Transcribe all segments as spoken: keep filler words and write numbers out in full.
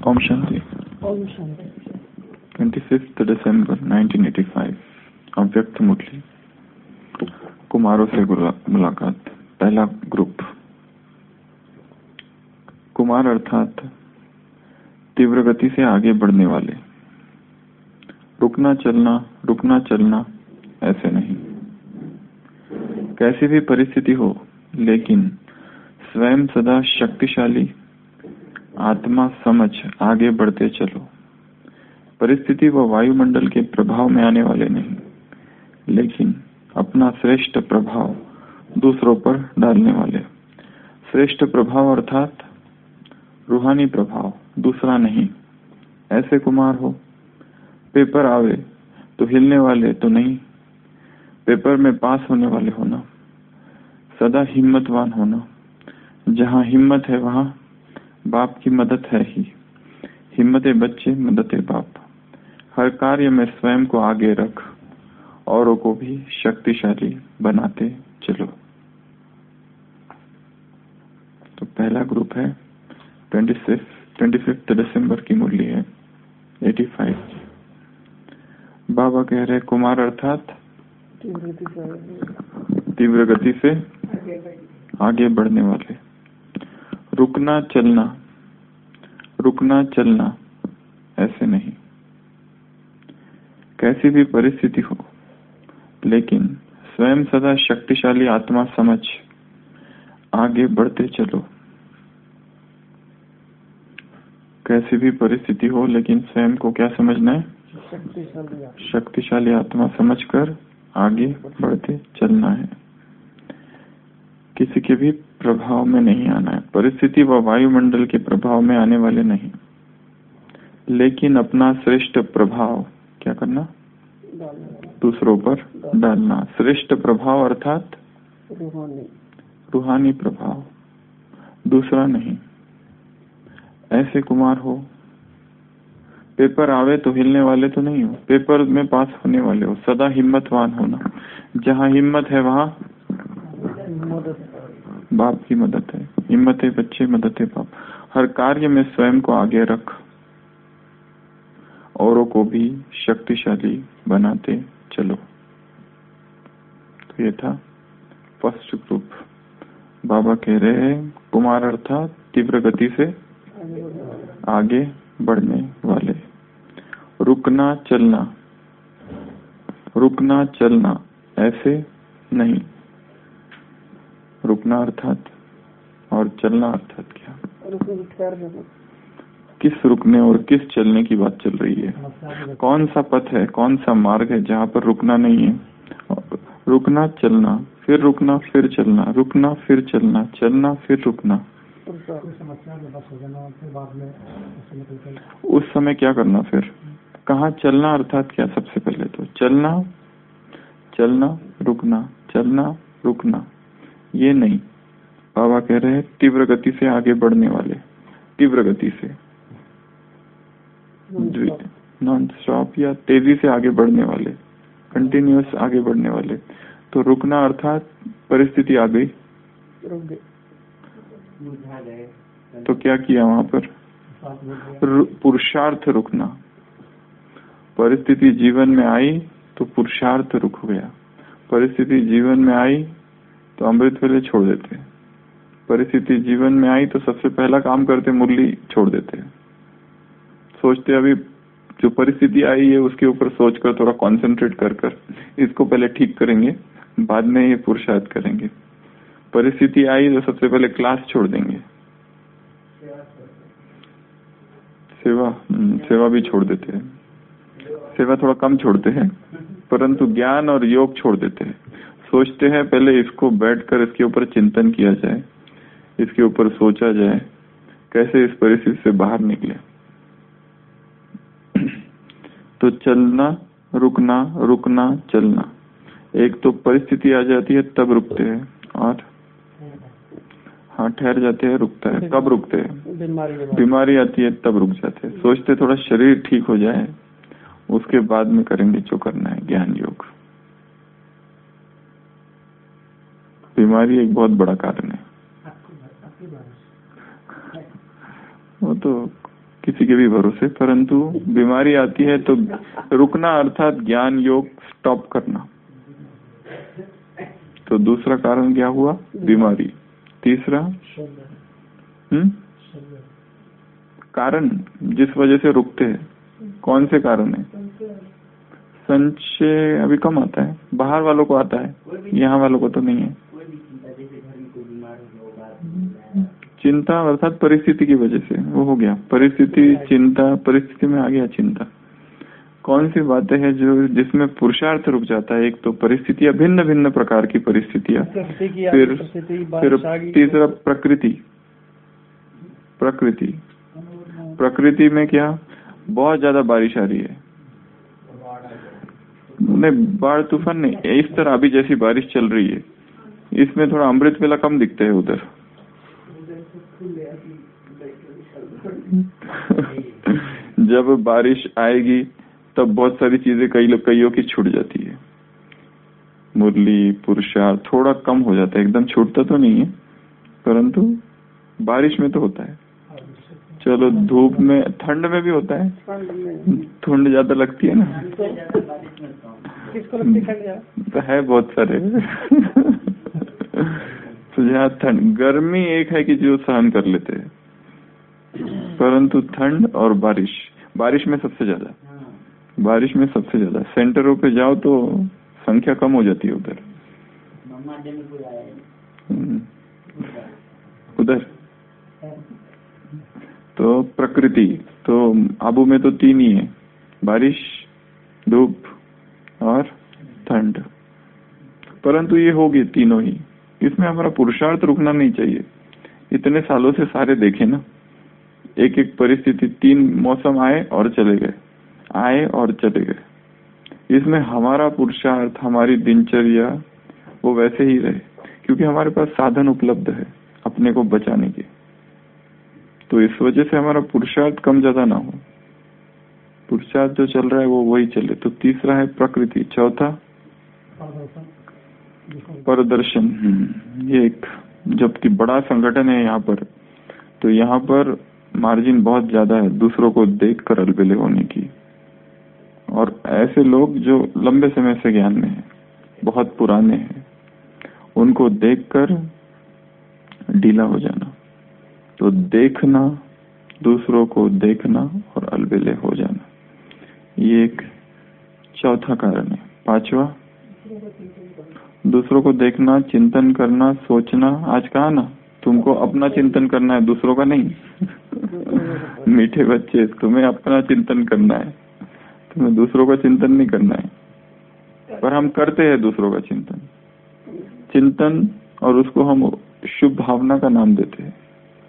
ओम शांति। ओम शांति। पच्चीस दिसंबर उन्नीस सौ पचासी, अव्यक्त मुरली। कुमारों से मुलाकात। पहला ग्रुप। कुमार अर्थात तीव्र गति से आगे बढ़ने वाले। रुकना चलना रुकना चलना ऐसे नहीं। कैसी भी परिस्थिति हो, लेकिन स्वयं सदा शक्तिशाली आत्मा समझ आगे बढ़ते चलो। परिस्थिति व वायुमंडल के प्रभाव में आने वाले नहीं, लेकिन अपना श्रेष्ठ प्रभाव दूसरों पर डालने वाले। श्रेष्ठ प्रभाव अर्थात रूहानी प्रभाव, दूसरा नहीं। ऐसे कुमार हो। पेपर आवे तो हिलने वाले तो नहीं, पेपर में पास होने वाले होना। सदा हिम्मतवान होना। जहाँ हिम्मत है वहाँ बाप की मदद है ही। हिम्मते बच्चे, मददे बाप। हर कार्य में स्वयं को आगे रख, औरों को भी शक्तिशाली बनाते चलो। तो पहला ग्रुप है पच्चीस दिसंबर की मुरली है पचासी। बाबा कह रहे कुमार अर्थात तीव्र गति से आगे बढ़ने वाले। रुकना चलना रुकना चलना ऐसे नहीं। कैसी भी परिस्थिति हो, लेकिन स्वयं सदा शक्तिशाली आत्मा समझ आगे बढ़ते चलो। कैसी भी परिस्थिति हो, लेकिन स्वयं को क्या समझना है? शक्तिशाली शक्तिशाली आत्मा समझकर आगे बढ़ते चलना है। किसी के भी प्रभाव में नहीं आना है। परिस्थिति व वायुमंडल के प्रभाव में आने वाले नहीं, लेकिन अपना श्रेष्ठ प्रभाव क्या करना? दूसरों पर डालना। श्रेष्ठ प्रभाव अर्थात रूहानी रूहानी प्रभाव, दूसरा नहीं। ऐसे कुमार हो। पेपर आवे तो हिलने वाले तो नहीं हो, पेपर में पास होने वाले हो। सदा हिम्मतवान होना। जहाँ हिम्मत है वहाँ बाप की मदद है। हिम्मत है बच्चे, मदद है बाप। हर कार्य में स्वयं को आगे रख, औरों को भी शक्तिशाली बनाते चलो। तो ये था फर्स्ट ग्रुप। बाबा कह रहे हैं कुमार अर्थात तीव्र गति से आगे बढ़ने वाले। रुकना चलना रुकना चलना ऐसे नहीं। रुकना अर्थात और चलना अर्थात क्या? किस रुकने और किस चलने की बात चल रही है? कौन सा पथ है, कौन सा मार्ग है जहाँ पर रुकना नहीं है? रुकना चलना, फिर रुकना फिर चलना, रुकना फिर चलना, चलना फिर रुकना। उस समय क्या करना? फिर कहाँ चलना अर्थात क्या? सबसे पहले तो चलना चलना रुकना, चलना रुकना ये नहीं। बाबा कह रहे हैं तीव्र गति से आगे बढ़ने वाले। तीव्र गति से नॉन स्टॉप या तेजी से आगे बढ़ने वाले, कंटिन्यूअस आगे बढ़ने वाले। तो रुकना अर्थात परिस्थिति आ गई तो क्या किया वहां पर? पुरुषार्थ रुकना। परिस्थिति जीवन में आई तो पुरुषार्थ रुक गया। परिस्थिति जीवन में आई तो अमृत वेले छोड़ देते। परिस्थिति जीवन में आई तो सबसे पहला काम करते मुरली छोड़ देते। सोचते अभी जो परिस्थिति आई है उसके ऊपर सोचकर थोड़ा कंसंट्रेट कर कर इसको पहले ठीक करेंगे, बाद में ये पुरुषार्थ करेंगे। परिस्थिति आई तो सबसे पहले क्लास छोड़ देंगे। सेवा सेवा भी छोड़ देते हैं। सेवा थोड़ा कम छोड़ते हैं, परंतु ज्ञान और योग छोड़ देते हैं। सोचते हैं पहले इसको बैठकर इसके ऊपर चिंतन किया जाए, इसके ऊपर सोचा जाए कैसे इस परिस्थिति से बाहर निकले। तो चलना रुकना रुकना चलना। एक तो परिस्थिति आ जाती है तब रुकते हैं, और हाँ ठहर जाते हैं, रुकता है। कब रुकते हैं? बीमारी आती है तब रुक जाते हैं। सोचते थोड़ा शरीर ठीक हो जाए, उसके बाद में करेंगे जो करना है ज्ञान योग। बीमारी एक बहुत बड़ा कारण है। वो तो किसी के भी भरोसे, परंतु बीमारी आती है तो रुकना अर्थात ज्ञान योग स्टॉप करना। तो दूसरा कारण क्या हुआ? बीमारी। तीसरा हम्म कारण जिस वजह से रुकते हैं, कौन से कारण है? संशय अभी कम आता है, बाहर वालों को आता है, यहाँ वालों को तो नहीं है। चिंता अर्थात परिस्थिति की वजह से वो हो गया, परिस्थिति चिंता, परिस्थिति में आ गया चिंता। कौन सी बातें हैं जो जिसमें पुरुषार्थ रुक जाता है? एक तो परिस्थितियां, भिन्न भिन्न प्रकार की परिस्थितियां, फिर फिर तीसरा प्रकृति। प्रकृति प्रकृति में क्या? बहुत ज्यादा बारिश आ रही है, नहीं बाढ़ तूफान नहीं, इस तरह अभी जैसी बारिश चल रही है, इसमें थोड़ा अमृत वेला कम दिखते है उधर। जब बारिश आएगी तब बहुत सारी चीजें कई लोग कईयों की छूट जाती है, मुरली पुरुषार्थ थोड़ा कम हो जाता है, एकदम छूटता तो नहीं है परंतु बारिश में तो होता है। चलो धूप में, ठंड में भी होता है, ठंड ज्यादा लगती है ना, तो है बहुत सारे। तो जहाँ ठंड, गर्मी एक है कि जो सहन कर लेते हैं, परंतु ठंड और बारिश, बारिश में सबसे ज्यादा, बारिश में सबसे ज्यादा सेंटरों पे जाओ तो संख्या कम हो जाती है उधर। उधर तो प्रकृति, तो आबू में तो तीन ही है, बारिश, धूप और ठंड, परंतु ये होगी तीनों ही। इसमें हमारा पुरुषार्थ रुकना नहीं चाहिए। इतने सालों से सारे देखे ना, एक एक परिस्थिति, तीन मौसम आए और चले गए, आए और चले गए। इसमें हमारा पुरुषार्थ, हमारी दिनचर्या वो वैसे ही रहे, क्योंकि हमारे पास साधन उपलब्ध है अपने को बचाने के। तो इस वजह से हमारा पुरुषार्थ कम ज्यादा ना हो, पुरुषार्थ जो चल रहा है वो वही चले। तो तीसरा है प्रकृति। चौथा प्रदर्शन। ये एक जबकि बड़ा संगठन है यहाँ पर, तो यहाँ पर मार्जिन बहुत ज्यादा है दूसरों को देख कर अलबेले होने की, और ऐसे लोग जो लंबे समय से ज्ञान में है, बहुत पुराने हैं, उनको देखकर ढीला हो जाना। तो देखना, दूसरों को देखना और अलबेले हो जाना, ये एक चौथा कारण है। पांचवा, दूसरों को देखना, चिंतन करना, सोचना। आज कहा ना, तुमको अपना चिंतन करना है, दूसरों का नहीं। मीठे बच्चे, तुम्हें अपना चिंतन करना है, तुम्हें दूसरों का चिंतन नहीं करना है। पर हम करते हैं दूसरों का चिंतन चिंतन और उसको हम शुभ भावना का नाम देते हैं।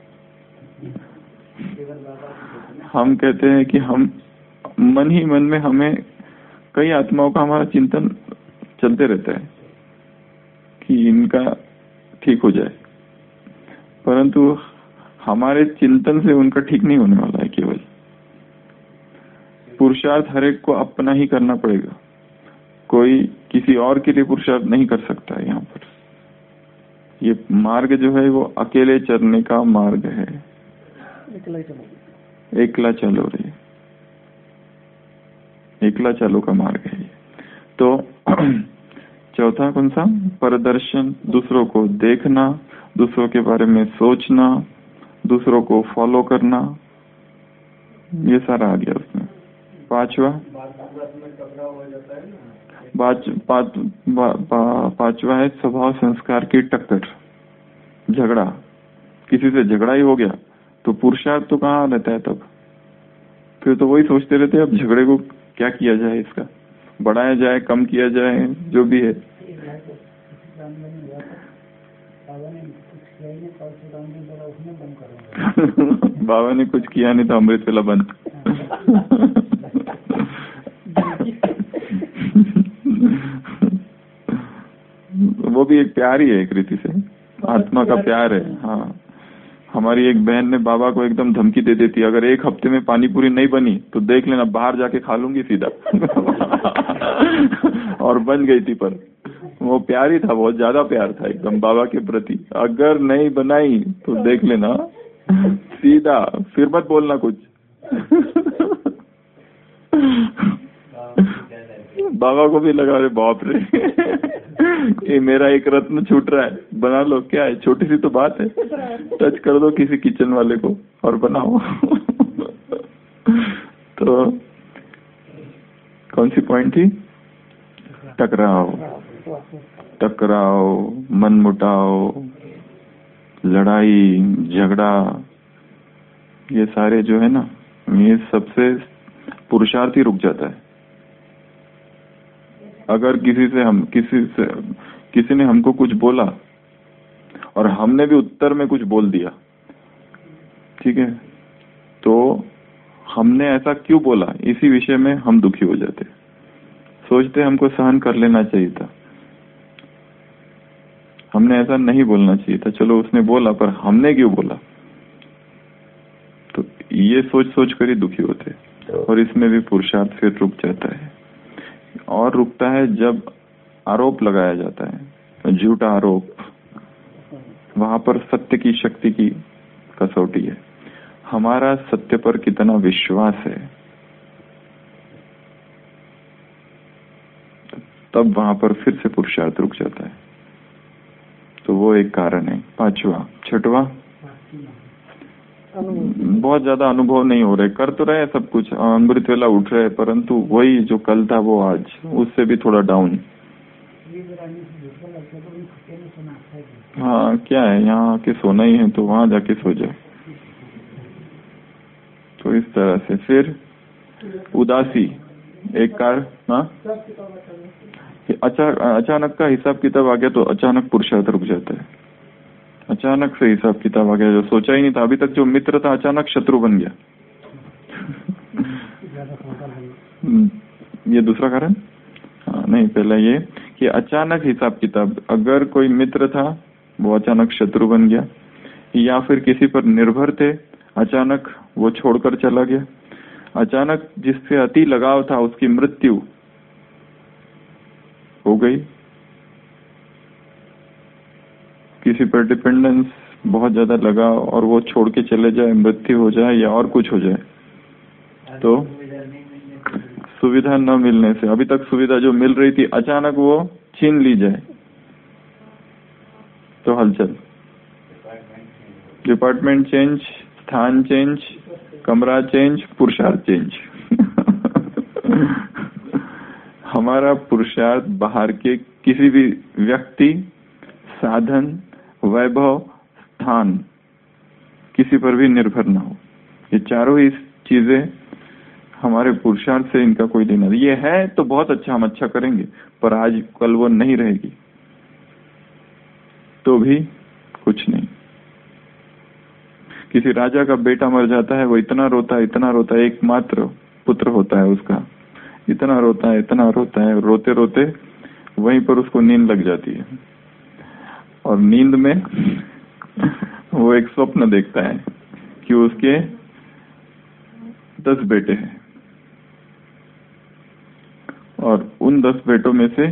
हम कहते हैं कि हम मन ही मन में, हमें कई आत्माओं का हमारा चिंतन चलते रहता है कि इनका ठीक हो जाए, परंतु हमारे चिंतन से उनका ठीक नहीं होने वाला है। केवल पुरुषार्थ हर एक को अपना ही करना पड़ेगा, कोई किसी और के लिए पुरुषार्थ नहीं कर सकता है। यहाँ पर ये मार्ग जो है वो अकेले चलने का मार्ग है, एकला चलो रे, एकला चलो का मार्ग है। तो चौथा कौन सा? प्रदर्शन, दूसरों को देखना, दूसरों के बारे में सोचना, दूसरों को फॉलो करना, ये सारा आ गया उसमें। पांचवा पांच, पांच, पांचवा है स्वभाव संस्कार की टक्कर, झगड़ा। किसी से झगड़ा ही हो गया तो पुरुषार्थ तो कहाँ रहता है तब? फिर तो वही सोचते रहते हैं अब झगड़े को क्या किया जाए, इसका बढ़ाया जाए, कम किया जाए, जो भी है। बाबा ने कुछ किया नहीं तो अमृत वेला बंद। वो भी एक प्यार ही है, एक रीति से आत्मा का प्यार है। हाँ, हमारी एक बहन ने बाबा को एकदम धमकी दे देती, अगर एक हफ्ते में पानी पूरी नहीं बनी तो देख लेना, बाहर जाके खा लूंगी सीधा। और बन गई थी, पर वो प्यार ही था, बहुत ज्यादा प्यार था एकदम बाबा के प्रति। अगर नहीं बनाई तो देख लेना सीधा, फिर मत बोलना कुछ, बाबा को भी लगा, अरे बाप रे, ये मेरा एक रत्न छूट रहा है, बना लो। क्या है, छोटी सी तो बात है, टच कर दो किसी किचन वाले को और बनाओ। तो कौन सी पॉइंट थी? टकराव, टकराव, मनमुटाव, लड़ाई झगड़ा, ये सारे जो है ना, ये सबसे पुरुषार्थ ही रुक जाता है। अगर किसी से हम किसी से किसी ने हमको कुछ बोला और हमने भी उत्तर में कुछ बोल दिया, ठीक है, तो हमने ऐसा क्यों बोला, इसी विषय में हम दुखी हो जाते, सोचते हमको सहन कर लेना चाहिए था, हमने ऐसा नहीं बोलना चाहिए था, चलो उसने बोला पर हमने क्यों बोला, तो ये सोच सोच कर ही दुखी होते। और इसमें भी पुरुषार्थ फिर रुक जाता है। और रुकता है जब आरोप लगाया जाता है, झूठा आरोप, वहां पर सत्य की शक्ति की कसौटी है, हमारा सत्य पर कितना विश्वास है, तब वहां पर फिर से पुरुषार्थ रुक जाता है। तो वो एक कारण है। पांचवा, छठवा, बहुत ज्यादा अनुभव नहीं हो रहे, कर तो रहे सब कुछ, अमृत वेला उठ रहे, परंतु वही जो कल था वो आज उससे भी थोड़ा डाउन। हाँ, क्या है, यहाँ आके सोना ही है तो वहां जाके सो जाए। तो इस तरह से फिर उदासी एक कार, हाँ, अचा, अचानक का हिसाब किताब आ गया तो अचानक पुरुषार्थ रुक जाता है। अचानक से हिसाब किताब आ गया, जो सोचा ही नहीं था, अभी तक जो मित्र था अचानक शत्रु बन गया। ये दूसरा कारण, हाँ, नहीं, पहला ये कि अचानक हिसाब किताब, अगर कोई मित्र था वो अचानक शत्रु बन गया, या फिर किसी पर निर्भर थे, अचानक वो छोड़कर चला गया, अचानक जिससे अति लगाव था उसकी मृत्यु हो गई, किसी पर डिपेंडेंस बहुत ज्यादा लगा और वो छोड़ के चले जाए, मृत्यु हो जाए या और कुछ हो जाए, तो सुविधा न मिलने से, अभी तक सुविधा जो मिल रही थी अचानक वो छीन ली जाए, तो हलचल, डिपार्टमेंट चेंज, स्थान चेंज, कमरा चेंज, पुरुषार्थ चेंज। हमारा पुरुषार्थ बाहर के किसी भी व्यक्ति, साधन, वैभव, स्थान, किसी पर भी निर्भर ना हो। ये चारों ही चीजें हमारे पुरुषार्थ से इनका कोई लेना, ये है तो बहुत अच्छा, हम अच्छा करेंगे, पर आज कल वो नहीं रहेगी तो भी कुछ नहीं। किसी राजा का बेटा मर जाता है, वो इतना रोता है, इतना रोता है, एकमात्र पुत्र होता है उसका, इतना रोता है, इतना रोता है, रोते रोते वहीं पर उसको नींद लग जाती है, और नींद में वो एक स्वप्न देखता है कि उसके दस बेटे हैं, और उन दस बेटों में से,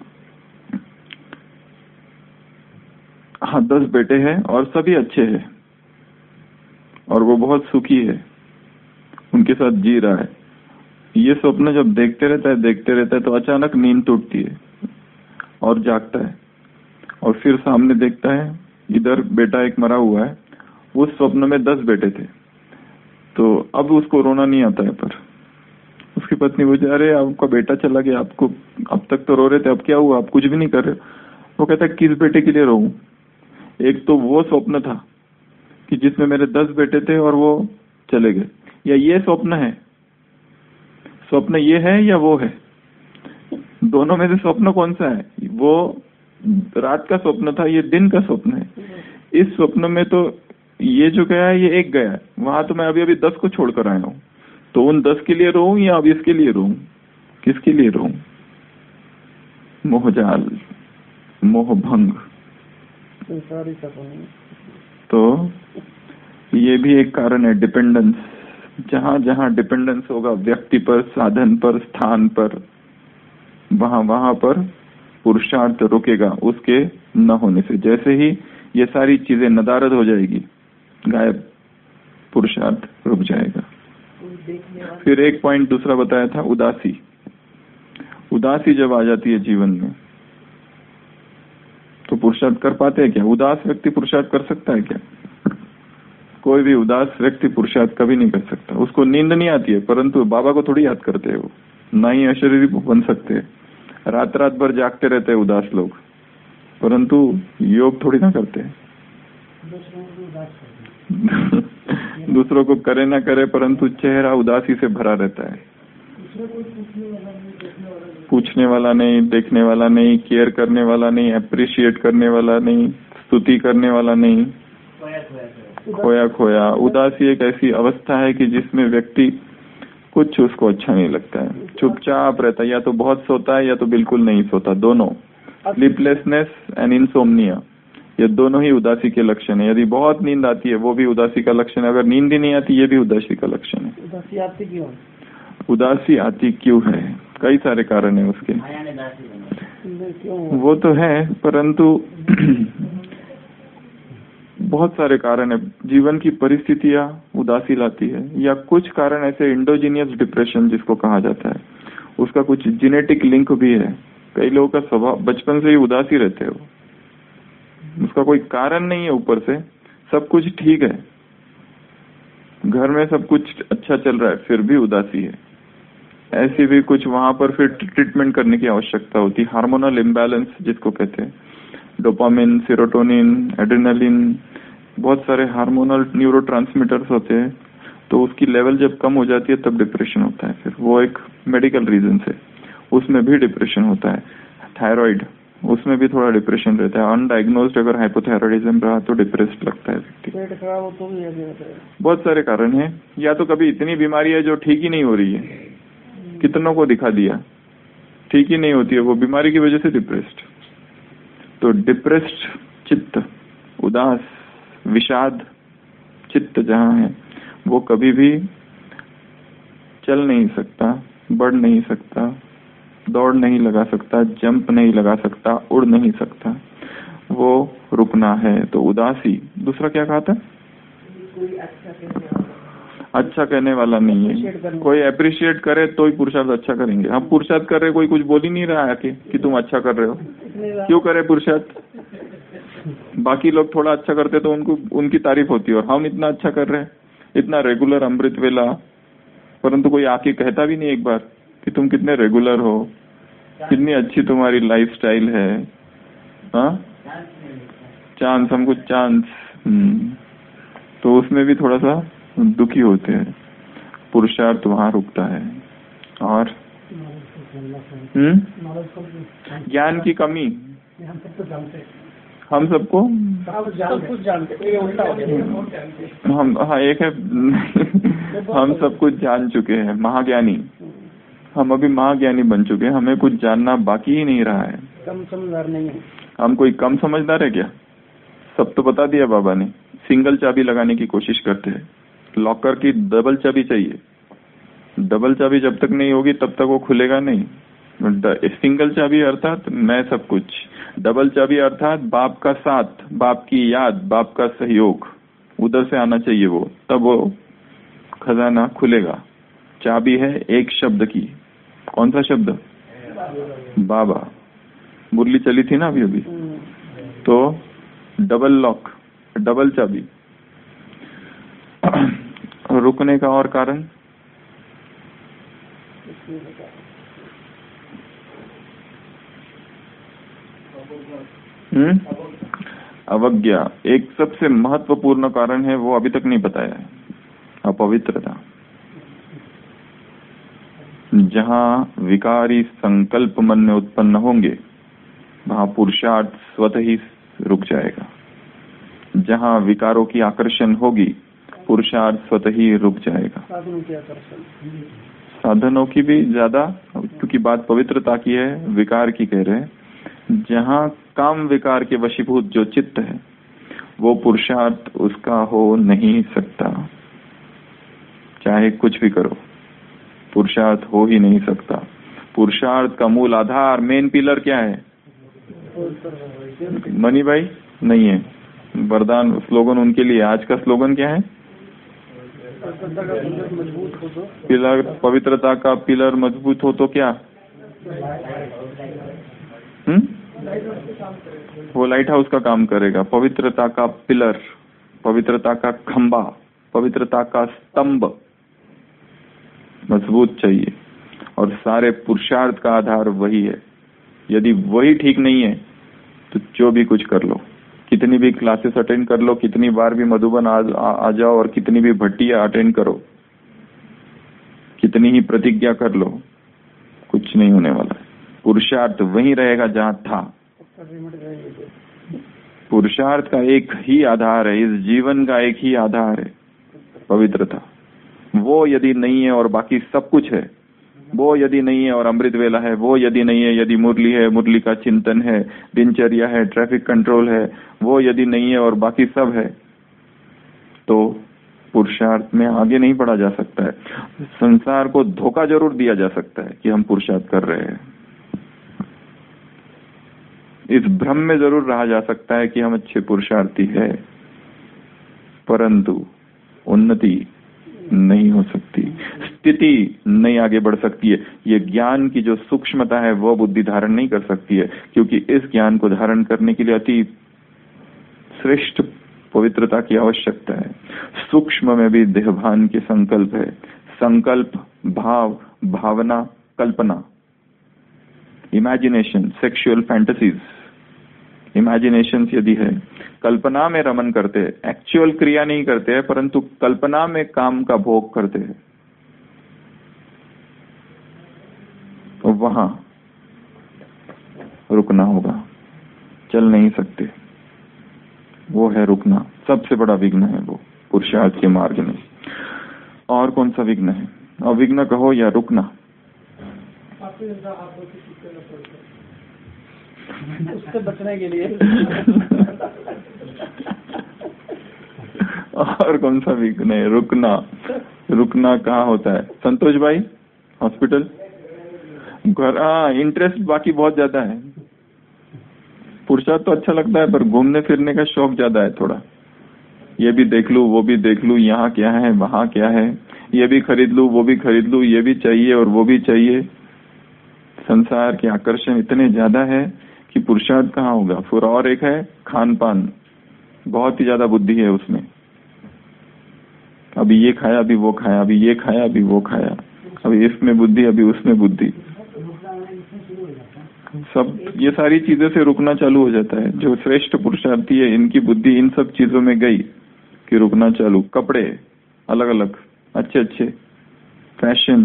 हाँ, दस बेटे हैं और सभी अच्छे हैं और वो बहुत सुखी है, उनके साथ जी रहा है। ये स्वप्न जब देखते रहता है देखते रहता है तो अचानक नींद टूटती है और जागता है, और फिर सामने देखता है इधर बेटा एक मरा हुआ है, उस स्वप्न में दस बेटे थे, तो अब उसको रोना नहीं आता है, पर उसकी पत्नी बोलती, अरे आपका बेटा चला गया, आपको अब तक तो रो रहे थे, अब क्या हुआ, आप कुछ भी नहीं कर रहे। वो कहता है, किस बेटे के लिए रोऊं, एक तो वो स्वप्न था कि जिसमें मेरे दस बेटे थे और वो चले गए, या ये स्वप्न है, स्वप्न ये है या वो है, दोनों में से स्वप्न कौन सा है? वो रात का स्वप्न था, ये दिन का स्वप्न है। इस स्वप्न में तो ये जो गया है ये एक गया है, वहां तो मैं अभी अभी दस को छोड़कर आया हूँ, तो उन दस के लिए रोऊं या अब इसके लिए रोऊं, किसके लिए रोऊं? मोहजाल, मोह भंग। तो ये भी एक कारण है, डिपेंडेंस। जहां जहां डिपेंडेंस होगा व्यक्ति पर, साधन पर, स्थान पर, वहां वहां पर पुरुषार्थ रुकेगा उसके न होने से। जैसे ही ये सारी चीजें नदारद हो जाएगी, गायब, पुरुषार्थ रुक जाएगा। फिर एक पॉइंट दूसरा बताया था, उदासी। उदासी जब आ जाती है जीवन में तो पुरुषार्थ कर पाते हैं क्या? उदास व्यक्ति पुरुषार्थ कर सकता है क्या? कोई भी उदास व्यक्ति पुरुषार्थ कभी नहीं कर सकता। उसको नींद नहीं आती है, परंतु बाबा को थोड़ी याद करते हैं वो। ना ही अशरीरी बन सकते हैं, रात रात भर जागते रहते हैं उदास लोग, परंतु योग थोड़ी ना करते हैं। दूसरों को करे ना करे, परंतु चेहरा उदासी से भरा रहता है। पूछने वाला नहीं, देखने वाला नहीं, केयर करने वाला नहीं, अप्रिशिएट करने वाला नहीं, स्तुति करने वाला नहीं, खोया खोया। उदासी एक ऐसी अवस्था है कि जिसमें व्यक्ति कुछ उसको अच्छा नहीं लगता है, चुपचाप रहता है, या तो बहुत सोता है या तो बिल्कुल नहीं सोता, दोनों। स्लीपलेसनेस एंड इंसोम्निया, ये दोनों ही उदासी के लक्षण है। यदि बहुत नींद आती है वो भी उदासी का लक्षण है, अगर नींद ही नहीं आती ये भी उदासी का लक्षण है। उदासी आती क्यों? उदासी आती क्यों है? कई सारे कारण है उसके, वो तो है, परंतु बहुत सारे कारण है। जीवन की परिस्थितियां उदासी लाती है, या कुछ कारण ऐसे इंडोजीनियस डिप्रेशन जिसको कहा जाता है, उसका कुछ जेनेटिक लिंक भी है। कई लोगों का स्वभाव बचपन से ही उदासी रहते हो, उसका कोई कारण नहीं है, ऊपर से सब कुछ ठीक है, घर में सब कुछ अच्छा चल रहा है, फिर भी उदासी है। ऐसी भी कुछ वहां पर फिर ट्रीटमेंट करने की आवश्यकता होती है। हार्मोनल इम्बैलेंस जिसको कहते हैं, डोपामिन, सेरोटोनिन, एड्रेनलिन, बहुत सारे हार्मोनल न्यूरोट्रांसमीटर्स होते हैं, तो उसकी लेवल जब कम हो जाती है तब डिप्रेशन होता है। फिर वो एक मेडिकल रीजन से उसमें भी डिप्रेशन होता है। थायराइड, उसमें भी थोड़ा डिप्रेशन रहता है। अनडायग्नोज्ड अगर हाइपोथायराइडिज्म रहा तो डिप्रेस्ड लगता है व्यक्ति। पेट खराब हो तो भी ऐसे होता है। बहुत सारे कारण हैं, या तो कभी इतनी बीमारी है जो ठीक ही नहीं हो रही है, कितनों को दिखा दिया, ठीक ही नहीं होती है, वो बीमारी की वजह से डिप्रेस्ड। तो डिप्रेस्ड चित्त, उदास, विषाद चित्त जहाँ है, वो कभी भी चल नहीं सकता, बढ़ नहीं सकता, दौड़ नहीं लगा सकता, जंप नहीं लगा सकता, उड़ नहीं सकता, वो रुकना है। तो उदासी। दूसरा क्या कहा था? अच्छा कहने वाला नहीं है। कोई अप्रिशिएट करे तो ही पुरुषार्थ अच्छा करेंगे। हम पुरुषार्थ कर रहे, कोई कुछ बोल ही नहीं रहा है कि, कि तुम अच्छा कर रहे हो, क्यों करे पुरुषार्थ? बाकी लोग थोड़ा अच्छा करते तो उनको उनकी तारीफ होती है, और हम इतना अच्छा कर रहे हैं, इतना रेगुलर अमृत वेला, परंतु कोई आके कहता भी नहीं एक बार कि तुम कितने रेगुलर हो, कितनी अच्छी तुम्हारी लाइफ स्टाइल है। हाँ, चांस, हमको चांस। तो उसमें भी थोड़ा सा दुखी होते हैं, पुरुषार्थ वहां रुकता है। और हम्म ज्ञान की कमी, हम सबको कुछ जानते, हम हाँ एक है हम सब कुछ जान चुके हैं, महाज्ञानी। हम अभी महाज्ञानी बन चुके हैं, हमें कुछ जानना बाकी ही नहीं रहा है। कम समझदार नहीं है हम। कोई कम समझदार है क्या? सब तो बता दिया बाबा ने। सिंगल चाबी लगाने की कोशिश करते हैं, लॉकर की डबल चाबी चाहिए। डबल चाबी जब तक नहीं होगी तब तक वो खुलेगा नहीं। सिंगल चाबी अर्थात मैं सब कुछ, डबल चाबी अर्थात बाप का साथ, बाप की याद, बाप का सहयोग, उधर से आना चाहिए वो, तब वो खजाना खुलेगा। चाबी है एक शब्द की। कौन सा शब्द? बाबा। मुरली चली थी ना अभी अभी, तो डबल लॉक, डबल चाबी। रुकने का और कारण? हम्म अवज्ञा एक सबसे महत्वपूर्ण कारण है, वो अभी तक नहीं बताया है। अपवित्रता। जहाँ विकारी संकल्प मन में उत्पन्न होंगे वहाँ पुरुषार्थ स्वतः ही रुक जाएगा। जहाँ विकारों की आकर्षण होगी पुरुषार्थ स्वतः ही रुक जाएगा। साधनों की आकर्षण, साधनों की भी ज्यादा, क्योंकि बात पवित्रता की है, विकार की कह रहे हैं। जहाँ काम विकार के वशीभूत जो चित्त है वो पुरुषार्थ उसका हो नहीं सकता। चाहे कुछ भी करो, पुरुषार्थ हो ही नहीं सकता। पुरुषार्थ का मूल आधार, मेन पिलर क्या है? मनी भाई नहीं है। वरदान स्लोगन उनके लिए, आज का स्लोगन क्या है? श्रद्धा का पिलर मजबूत हो तो पिलर, पवित्रता का पिलर मजबूत हो तो क्या? हम्म वो लाइट हाउस का काम करेगा। पवित्रता का पिलर, पवित्रता का खंबा, पवित्रता का स्तंभ मजबूत चाहिए, और सारे पुरुषार्थ का आधार वही है। यदि वही ठीक नहीं है तो जो भी कुछ कर लो, कितनी भी क्लासेस अटेंड कर लो, कितनी बार भी मधुबन आ, आ, आ जाओ और कितनी भी भट्टियां अटेंड करो, कितनी ही प्रतिज्ञा कर लो, कुछ नहीं होने वाला है। पुरुषार्थ वही रहेगा जहां था। पुरुषार्थ का एक ही आधार है, इस जीवन का एक ही आधार है, पवित्रता। वो यदि नहीं है और बाकी सब कुछ है, वो यदि नहीं है और अमृत वेला है, वो यदि नहीं है, यदि मुरली है, मुरली का चिंतन है, दिनचर्या है, ट्रैफिक कंट्रोल है, वो यदि नहीं है और बाकी सब है, तो पुरुषार्थ में आगे नहीं बढ़ा जा सकता है। संसार को धोखा जरूर दिया जा सकता है कि हम पुरुषार्थ कर रहे हैं, इस भ्रम में जरूर रहा जा सकता है कि हम अच्छे पुरुषार्थी है, परंतु उन्नति नहीं हो सकती, स्थिति नहीं आगे बढ़ सकती है। ये ज्ञान की जो सूक्ष्मता है वो बुद्धि धारण नहीं कर सकती है, क्योंकि इस ज्ञान को धारण करने के लिए अति श्रेष्ठ पवित्रता की आवश्यकता है। सूक्ष्म में भी देहभान के संकल्प है, संकल्प, भाव, भावना, कल्पना, इमेजिनेशन, सेक्सुअल फैंटेसीज, इमेजिनेशन यदि है, कल्पना में रमन करते हैं, एक्चुअल क्रिया नहीं करते हैं, परंतु कल्पना में काम का भोग करते हैं, तो वहां रुकना होगा, चल नहीं सकते। वो है रुकना, सबसे बड़ा विघ्न है वो पुरुषार्थ के मार्ग में। और कौन सा विघ्न है? अविघ्न कहो या रुकना, उससे बचने के लिए और कौन सा विघ्न है? रुकना। रुकना कहाँ होता है? संतोष भाई, हॉस्पिटल, घर। हाँ, इंटरेस्ट बाकी बहुत ज्यादा है, पुरुषार्थ तो अच्छा लगता है, पर घूमने फिरने का शौक ज्यादा है थोड़ा। ये भी देख लूं, वो भी देख लूं, यहाँ क्या है, वहां क्या है, ये भी खरीद लूं, वो भी खरीद लूं, ये भी चाहिए और वो भी चाहिए। संसार के आकर्षण इतने ज्यादा है कि पुरुषार्थ कहाँ होगा। फिर और एक है खान पान, बहुत ही ज्यादा बुद्धि है उसमें। अभी ये खाया, अभी वो खाया, अभी ये खाया, अभी वो खाया, अभी इसमें बुद्धि, अभी उसमें बुद्धि, सब ये सारी चीजों से रुकना चालू हो जाता है। जो श्रेष्ठ पुरुषार्थी है, इनकी बुद्धि इन सब चीजों में गई कि रुकना चालू। कपड़े अलग अलग, अच्छे अच्छे, फैशन,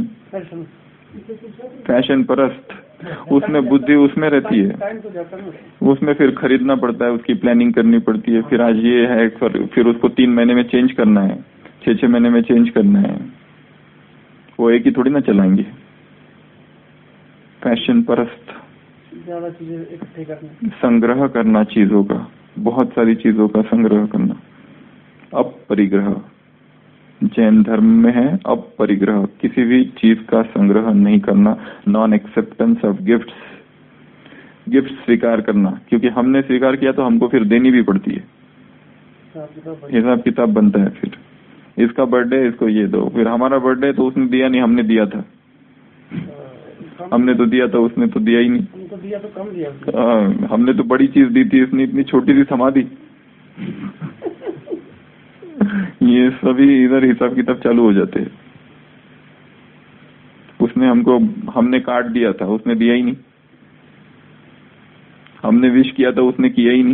फैशन परस्त, उसमें बुद्धि उसमें रहती है, उसमें फिर खरीदना पड़ता है, उसकी प्लानिंग करनी पड़ती है। फिर आज ये है, फिर उसको तीन महीने में चेंज करना है, छह छह महीने में चेंज करना है, वो एक ही थोड़ी ना चलाएंगे। फैशन परस्त, ज्यादा चीजें इकट्ठे करना, संग्रह करना चीजों का, बहुत सारी चीजों का संग्रह करना। अपरिग्रह जैन धर्म में है, अपरिग्रह, किसी भी चीज का संग्रह नहीं करना। Non acceptance of gifts, gift स्वीकार करना, क्योंकि हमने स्वीकार किया तो हमको फिर देनी भी पड़ती है, हिसाब किताब बनता है। फिर इसका बर्थडे, इसको ये दो, फिर हमारा बर्थडे तो उसने दिया नहीं, हमने दिया था, हमने तो दिया था, उसने तो दिया ही नहीं, उनको दिया तो कम दिया। आ, हमने तो बड़ी चीज दी थी, इसने इतनी छोटी सी समाधि। ये सभी इधर हिसाब किताब चालू हो जाते हैं। उसने हमको, हमने कार्ड दिया था, उसने दिया ही नहीं, हमने विश किया था, उसने किया ही नहीं।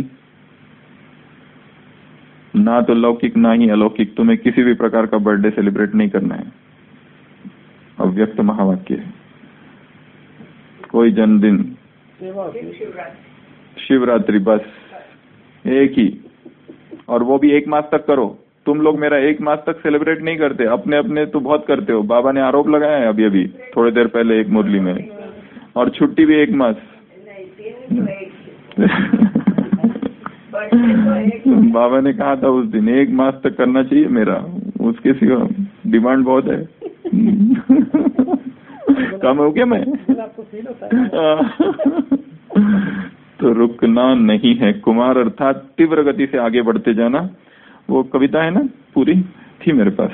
ना तो लौकिक ना ही अलौकिक, तुम्हें किसी भी प्रकार का बर्थडे सेलिब्रेट नहीं करना है। अव्यक्त महावाक्य है। कोई जन्मदिन, शिवरात्रि, बस एक ही, और वो भी एक मास तक करो। तुम लोग मेरा एक मास तक सेलिब्रेट नहीं करते, अपने अपने तो बहुत करते हो। बाबा ने आरोप लगाया है अभी अभी थोड़ी देर पहले एक मुरली में, और छुट्टी भी एक मास। बाबा ने कहा था उस दिन एक मास तक करना चाहिए मेरा, उसके सिवा डिमांड बहुत है। कम हो क्या मैं? आपको फील होता है? तो रुकना नहीं है। कुमार अर्थात तीव्र गति से आगे बढ़ते जाना। वो कविता है ना पूरी, थी मेरे पास।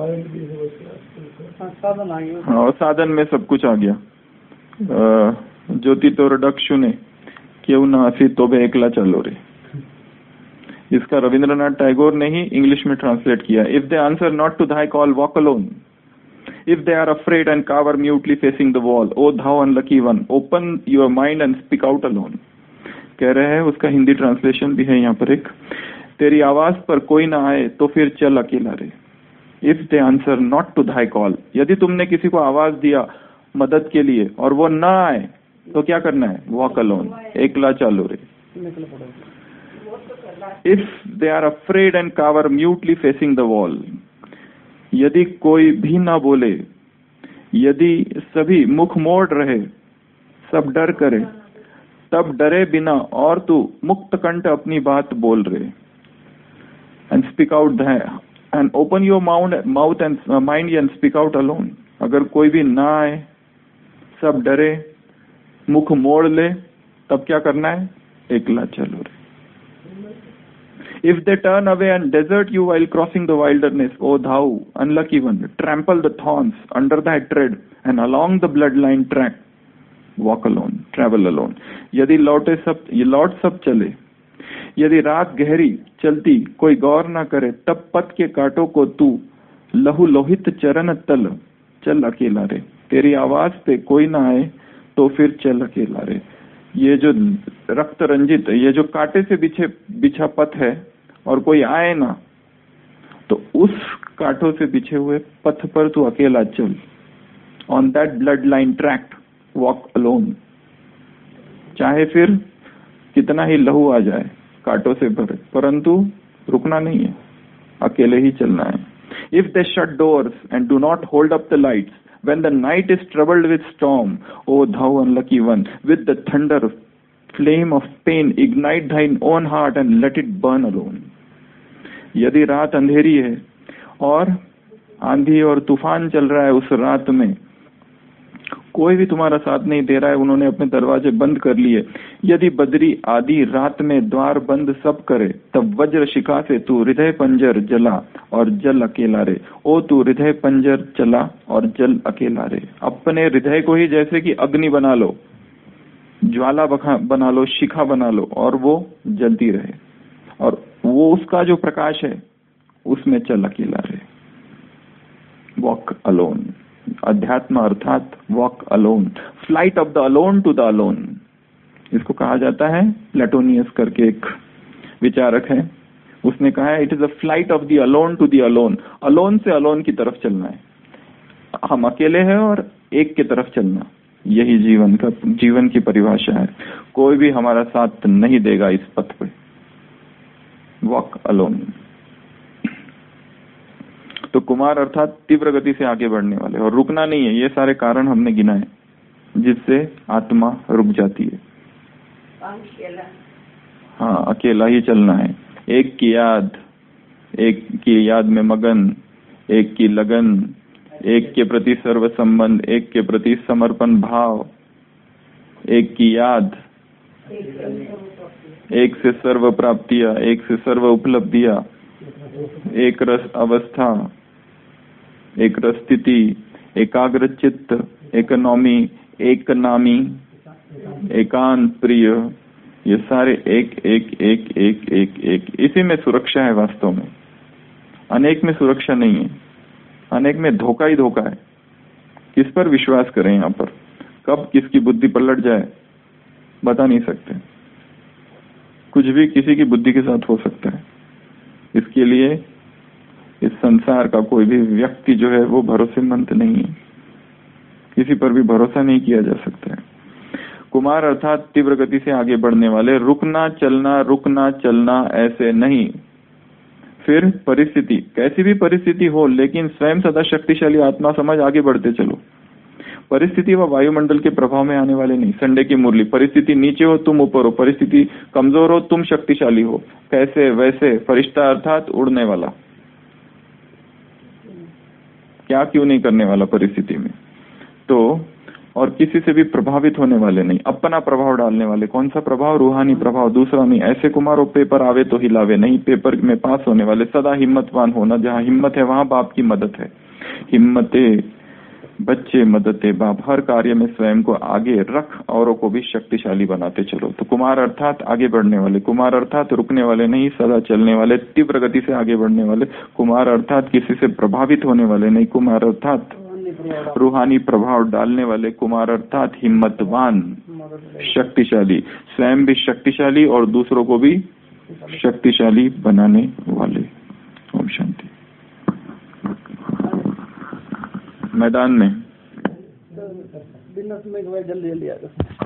साधन आ गया। हाँ, और साधन में सब कुछ आ गया। ज्योति तो रडक्षु ने क्यों ना असी तोबे एकला चलो रे, इसका रविंद्रनाथ टैगोर ने ही इंग्लिश में ट्रांसलेट किया। If they answer not to thy call walk alone, if they are afraid and cower mutely facing the wall, O thou unlucky one, open your mind and speak out alone. कह रहे हैं, उसका Hindi translation भी है यहाँ पर एक, तेरी आवाज पर कोई ना आए तो फिर चल अकेला रे। If they answer not to thy call, यदि तुमने किसी को आवाज दिया मदद के लिए और वो ना आए तो क्या करना है? वॉक अलोन, एकला चलो रे। If they are afraid and cower mutely facing the wall, यदि कोई भी ना बोले, यदि सभी मुख मोड़ रहे, सब डर करे, तब डरे बिना और तू मुक्त कंठ अपनी बात बोल रहे। And speak out and open your mouth and mind and speak out alone. अगर कोई भी ना आए, सब डरे, मुख मोड़ ले, तब क्या करना है? एकला चलो रे। If they turn away and desert you while crossing the wilderness, O thou unlucky one, trample the thorns under thy tread and along the bloodline track, walk alone, travel alone. यदि लौटे सब ये लौट सब चले, यदि रात गहरी चलती कोई गौर ना करे, तब पथ के कांटों को तू लहू लोहित चरण तल चल अकेला रे। तेरी आवाज पे कोई ना आए तो फिर चल अकेला रे। ये जो रक्त रंजित, ये जो कांटे से बिछे बिछा पथ है और कोई आए ना, तो उस कांटों से बिछे हुए पथ पर तू अकेला चल। On that blood line track walk alone. चाहे फिर कितना ही लहू आ जाए कांटों से भरे, परंतु रुकना नहीं है, अकेले ही चलना है। If they shut doors and do not hold up the lights, when the night is troubled with storm, O thou unlucky one, with the thunder flame of pain ignite thine own heart and let it burn alone. यदि रात अंधेरी है और आंधी और तूफान चल रहा है, उस रात में कोई भी तुम्हारा साथ नहीं दे रहा है, उन्होंने अपने दरवाजे बंद कर लिए, यदि बदरी आदि रात में द्वार बंद सब करे, तब वज्र शिखा से तू हृदय पंजर जला और जल अकेला रे। ओ तू हृदय पंजर चला और जल अकेला रे। अपने हृदय को ही जैसे कि अग्नि बना लो, ज्वाला बना लो, शिखा बना लो, और वो जलती रहे, और वो उसका जो प्रकाश है उसमें चल अकेला रे। वॉक अलोन, अध्यात्म अर्थात walk alone, flight of the alone to the alone. इसको कहा जाता है, प्लेटोनियस करके एक विचारक है, उसने कहा है it is a flight of the alone to the alone. Alone से अलोन की तरफ चलना है, हम अकेले हैं और एक की तरफ चलना, यही जीवन का जीवन की परिभाषा है। कोई भी हमारा साथ नहीं देगा इस पथ पे। Walk alone. तो कुमार अर्थात तीव्र गति से आगे बढ़ने वाले, और रुकना नहीं है। ये सारे कारण हमने गिनाए जिससे आत्मा रुक जाती है। हाँ, अकेला ही चलना है। एक की याद, एक की याद में मगन, एक की लगन, एक के प्रति सर्व संबंध, एक के प्रति समर्पण भाव, एक की याद, एक से सर्व प्राप्तियां, एक से सर्व उपलब्धियां, एक रस अवस्था, एक रस स्थिति, एकाग्र चित्त, इकोनॉमी, एक नामी, एकांत प्रिय, ये सारे एक एक एक एक एक एक इसी में सुरक्षा है। वास्तव में अनेक में सुरक्षा नहीं है, अनेक में धोखा ही धोखा है। किस पर विश्वास करें? यहाँ पर कब किसकी बुद्धि पलट जाए बता नहीं सकते। कुछ भी किसी की बुद्धि के साथ हो सकता है। इसके लिए इस संसार का कोई भी व्यक्ति जो है वो भरोसेमंद नहीं है, किसी पर भी भरोसा नहीं किया जा सकता है। कुमार अर्थात तीव्र गति से आगे बढ़ने वाले। रुकना चलना, रुकना चलना ऐसे नहीं। फिर परिस्थिति, कैसी भी परिस्थिति हो, लेकिन स्वयं सदा शक्तिशाली आत्मा समझ आगे बढ़ते चलो। परिस्थिति व वायुमंडल के प्रभाव में आने वाले नहीं। संडे की मुरली, परिस्थिति नीचे हो तुम ऊपर हो, परिस्थिति कमजोर हो तुम शक्तिशाली हो, कैसे वैसे। फरिश्ता अर्थात उड़ने वाला, क्या क्यों नहीं करने वाला परिस्थिति में। तो और किसी से भी प्रभावित होने वाले नहीं, अपना प्रभाव डालने वाले। कौन सा प्रभाव? रूहानी प्रभाव, दूसरा नहीं। ऐसे कुमारों पेपर आवे तो हिलावे नहीं, पेपर में पास होने वाले। सदा हिम्मतवान होना, जहाँ हिम्मत है वहां बाप की मदद है। हिम्मते बच्चे मददे बाप, हर कार्य में स्वयं को आगे रख, औरों को भी शक्तिशाली बनाते चलो। तो कुमार अर्थात आगे बढ़ने वाले, कुमार अर्थात रुकने वाले नहीं, सदा चलने वाले, तीव्र गति से आगे बढ़ने वाले। कुमार अर्थात किसी से प्रभावित होने वाले नहीं, कुमार अर्थात रूहानी प्रभाव डालने वाले, कुमार अर्थात हिम्मतवान, शक्तिशाली, स्वयं भी शक्तिशाली और दूसरों को भी शक्तिशाली बनाने वाले। ओम शांति। मैदान में बिना समय के बाद जल्दी जल्दी आ जाओ।